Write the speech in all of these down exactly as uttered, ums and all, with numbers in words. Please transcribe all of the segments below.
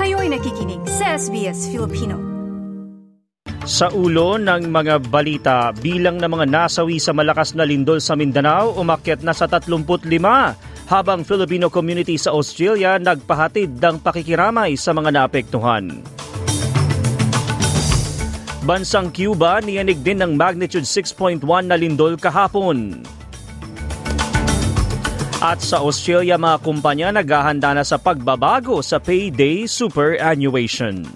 Kayo'y nakikinig sa S B S Filipino. Sa ulo ng mga balita, bilang ng mga nasawi sa malakas na lindol sa Mindanao umakyat na sa tatlumpu't lima, habang Filipino community sa Australia nagpahatid ng pakikiramay sa mga naapektuhan. Bansang Cuba niyanig din ng magnitude six point one na lindol kahapon. At sa Australia, mga kumpanya naghahanda na sa pagbabago sa payday superannuation.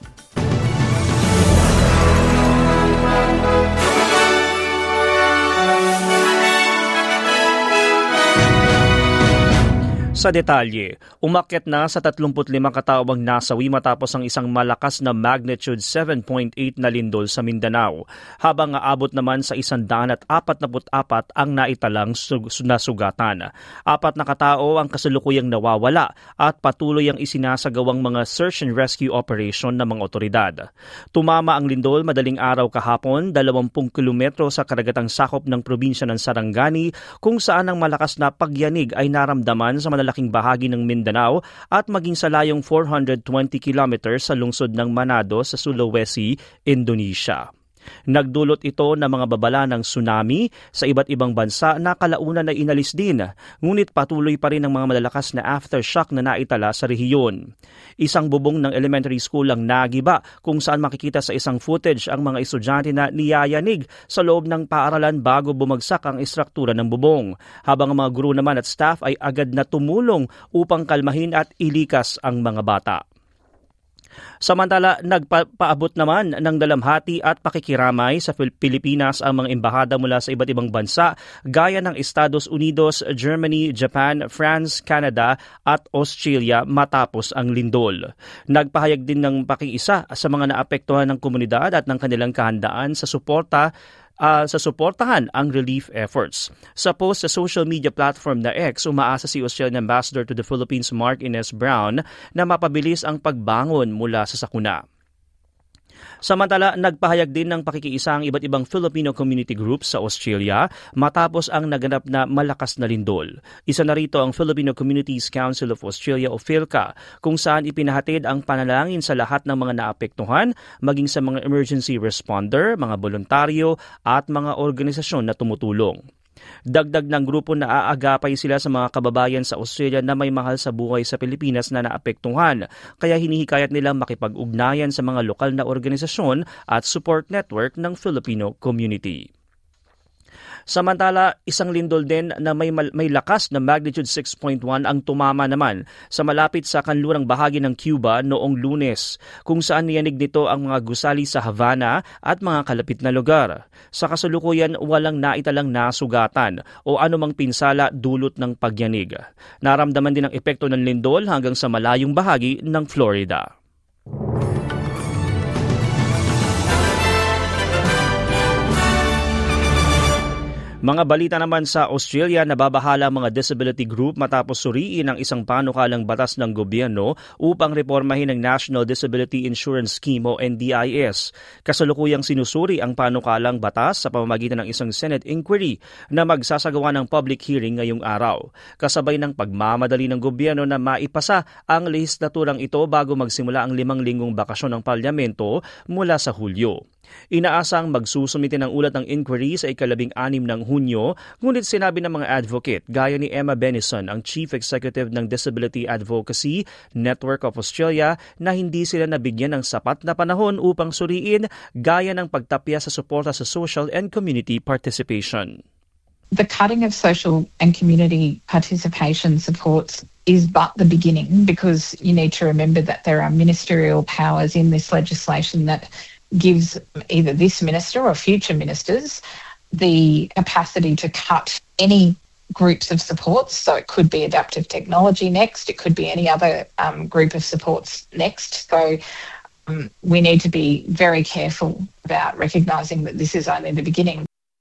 Sa detalye, umakyat na sa tatlumpu't lima katao ang nasawi matapos ang isang malakas na magnitude seven point eight na lindol sa Mindanao, habang aabot naman sa one hundred forty-four ang naitalang nasugatan. Apat na katao ang kasalukuyang nawawala at patuloy ang isinasagawang mga search and rescue operation ng mga otoridad. Tumama ang lindol madaling araw kahapon, twenty kilometro sa karagatang sakop ng probinsya ng Sarangani, kung saan ang malakas na pagyanig ay naramdaman sa malalaking bahagi ng Mindanao at maging sa layong four hundred twenty kilometers sa lungsod ng Manado sa Sulawesi, Indonesia. Nagdulot ito ng mga babala ng tsunami sa iba't ibang bansa na kalaunan ay inalis din, ngunit patuloy pa rin ang mga malalakas na aftershock na naitala sa rehiyon. Isang bubong ng elementary school ang nagiba, kung saan makikita sa isang footage ang mga estudyante na niyayanig sa loob ng paaralan bago bumagsak ang istruktura ng bubong, habang ang mga guro naman at staff ay agad na tumulong upang kalmahin at ilikas ang mga bata. Samantala, nagpaabot naman ng dalamhati at pakikiramay sa Pilipinas ang mga embahada mula sa iba't ibang bansa gaya ng Estados Unidos, Germany, Japan, France, Canada at Australia matapos ang lindol. Nagpahayag din ng pakiisa sa mga naapektuhan ng komunidad at ng kanilang kahandaan sa suporta Uh, sa suportahan ang relief efforts. Sa post sa social media platform na X, umaasa si Australian Ambassador to the Philippines Mark Ines Brown na mapabilis ang pagbangon mula sa sakuna. Samantala, nagpahayag din ng pakikiisa ang iba't ibang Filipino community groups sa Australia matapos ang naganap na malakas na lindol. Isa na rito ang Filipino Communities Council of Australia o PhilCA, kung saan ipinahatid ang panalangin sa lahat ng mga naapektuhan, maging sa mga emergency responder, mga voluntaryo at mga organisasyon na tumutulong. Dagdag ng grupo na aagapay sila sa mga kababayan sa Australia na may mahal sa buhay sa Pilipinas na naapektuhan, kaya hinihikayat nilang makipag-ugnayan sa mga lokal na organisasyon at support network ng Filipino community. Samantala, isang lindol din na may, may lakas na magnitude six point one ang tumama naman sa malapit sa kanlurang bahagi ng Cuba noong Lunes, kung saan niyanig nito ang mga gusali sa Havana at mga kalapit na lugar. Sa kasalukuyan, walang naitalang nasugatan o anumang pinsala dulot ng pagyanig. Naramdaman din ang epekto ng lindol hanggang sa malayong bahagi ng Florida. Mga balita naman sa Australia, nababahala mga disability group matapos suriin ang isang panukalang batas ng gobyerno upang reformahin ang National Disability Insurance Scheme o N D I S. Kasalukuyang sinusuri ang panukalang batas sa pamamagitan ng isang Senate inquiry na magsasagawa ng public hearing ngayong araw, kasabay ng pagmamadali ng gobyerno na maipasa ang lehislaturang ito bago magsimula ang limang linggong bakasyon ng parlamento mula sa Hulyo. Inaasang magsusumite ng ulat ng inquiry sa ikalabing anim ng Hunyo, ngunit sinabi ng mga advocate gaya ni Emma Benison, ang Chief Executive ng Disability Advocacy Network of Australia, na hindi sila nabigyan ng sapat na panahon upang suriin gaya ng pagtapya sa suporta sa social and community participation. The cutting of social and community participation supports is but the beginning, because you need to remember that there are ministerial powers in this legislation that gives either this minister or future ministers the capacity to cut any groups of supports. So it could be adaptive technology next, it could be any other um, group of supports next. So um, we need to be very careful about recognising that this is only the beginning.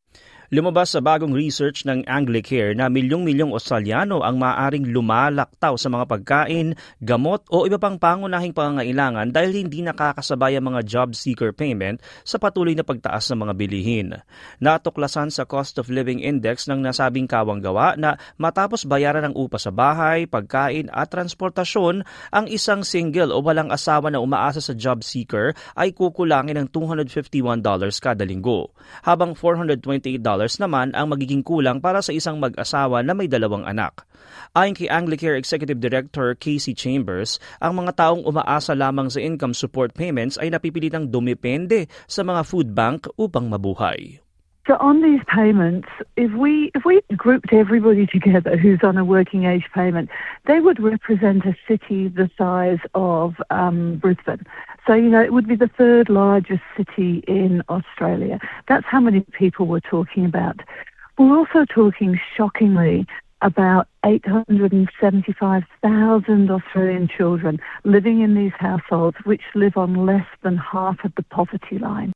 Lumabas sa bagong research ng Anglicare na milyong-milyong Australiano ang maaaring lumalaktaw sa mga pagkain, gamot o iba pang pangunahing pangangailangan dahil hindi nakakasabay ang mga job seeker payment sa patuloy na pagtaas ng mga bilihin. Natuklasan sa Cost of Living Index ng nasabing kawanggawa na matapos bayaran ng upa sa bahay, pagkain at transportasyon, ang isang single o walang asawa na umaasa sa job seeker ay kukulangin ng two hundred fifty-one dollars kada linggo, habang four hundred twenty-eight dollars naman ang magiging kulang para sa isang mag-asawa na may dalawang anak. Ayon kay Anglicare Executive Director Casey Chambers, ang mga taong umaasa lamang sa income support payments ay napipilitang dumepende sa mga food bank upang mabuhay. So on these payments, if we if we grouped everybody together who's on a working age payment, they would represent a city the size of um, Brisbane. So, you know, it would be the third largest city in Australia. That's how many people we're talking about. We're also talking, shockingly, about eight hundred seventy-five thousand Australian children living in these households which live on less than half of the poverty line.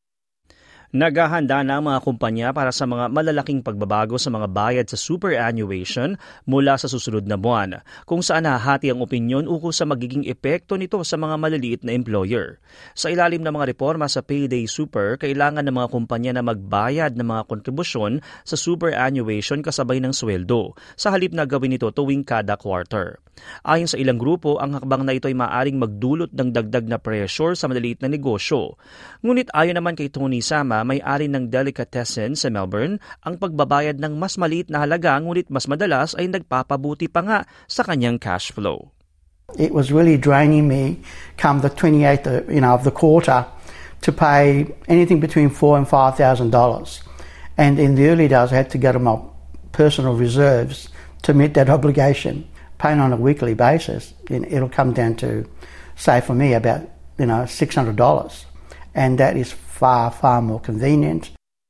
Naghahanda na ang mga kumpanya para sa mga malalaking pagbabago sa mga bayad sa superannuation mula sa susunod na buwan, kung saan hahati ang opinyon ukol sa magiging epekto nito sa mga maliliit na employer. Sa ilalim ng mga reforma sa Payday Super, kailangan ng mga kumpanya na magbayad ng mga kontribusyon sa superannuation kasabay ng sweldo, sa halip na gawin ito tuwing kada quarter. Ayon sa ilang grupo, ang hakbang na ito ay maaaring magdulot ng dagdag na pressure sa maliliit na negosyo. Ngunit ayon naman kay Tony Sama, may-ari ng Delicatessen sa Melbourne, ang pagbabayad ng mas maliit na halaga ngunit mas madalas ay nagpapabuti pa nga sa kanyang cash flow. It was really draining me come the twenty-eighth you know, of the quarter to pay anything between four and five thousand dollars. And in the early days I had to go to my personal reserves to meet that obligation. Paying on a weekly basis, it'll come down to, say for me, about you know six hundred dollars. And that is far, far more convenient.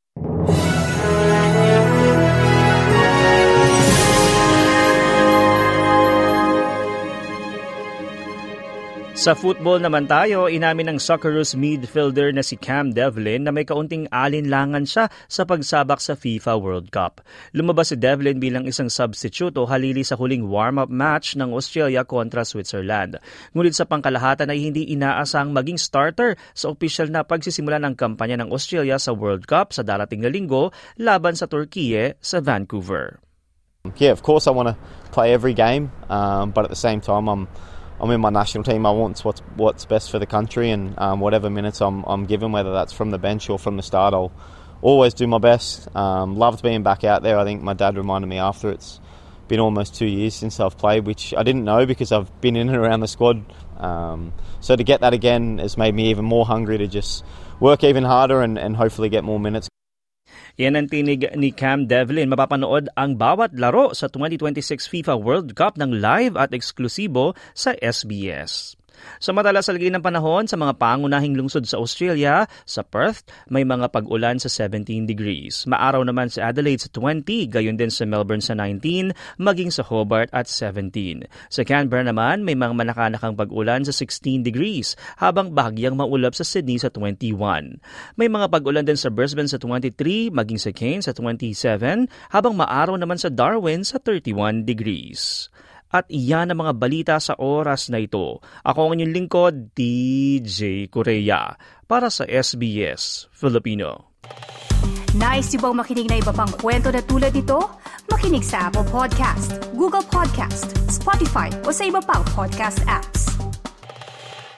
Sa football naman tayo, inamin ng Socceroos midfielder na si Cam Devlin na may kaunting alinlangan siya sa pagsabak sa FIFA World Cup. Lumabas si Devlin bilang isang substitute o halili sa huling warm-up match ng Australia kontra Switzerland. Ngunit sa pangkalahatan ay hindi inaasang maging starter sa opisyal na pagsisimula ng kampanya ng Australia sa World Cup sa darating na linggo laban sa Turkiye sa Vancouver. Yeah, of course I want to play every game, um, but at the same time I'm I'm in my national team. I want what's what's best for the country, and um, whatever minutes I'm I'm given, whether that's from the bench or from the start, I'll always do my best. Um, loved being back out there. I think my dad reminded me after it's been almost two years since I've played, which I didn't know because I've been in and around the squad. Um, so to get that again has made me even more hungry to just work even harder and, and hopefully get more minutes. Yan ang tinig ni Cam Devlin. Mapapanood ang bawat laro sa twenty twenty-six FIFA World Cup ng live at eksklusibo sa S B S. Sa madalas sa lagay ng panahon sa mga pangunahing lungsod sa Australia, sa Perth, may mga pag-ulan sa seventeen degrees. Maaraw naman sa Adelaide sa twenty, gayon din sa Melbourne sa nineteen, maging sa Hobart at seventeen. Sa Canberra naman, may mga manakanakang pag-ulan sa sixteen degrees, habang bahagyang maulap sa Sydney sa twenty-one. May mga pag-ulan din sa Brisbane sa twenty-three, maging sa Cairns sa twenty-seven, habang maaraw naman sa Darwin sa thirty-one degrees. At iyan ang mga balita sa oras na ito. Ako ang inyong lingkod, D J Correa, para sa S B S Filipino. Nice yung bang makinig na iba pang kwento na tulad ito? Makinig sa Apple Podcast, Google Podcast, Spotify o sa iba pang podcast apps.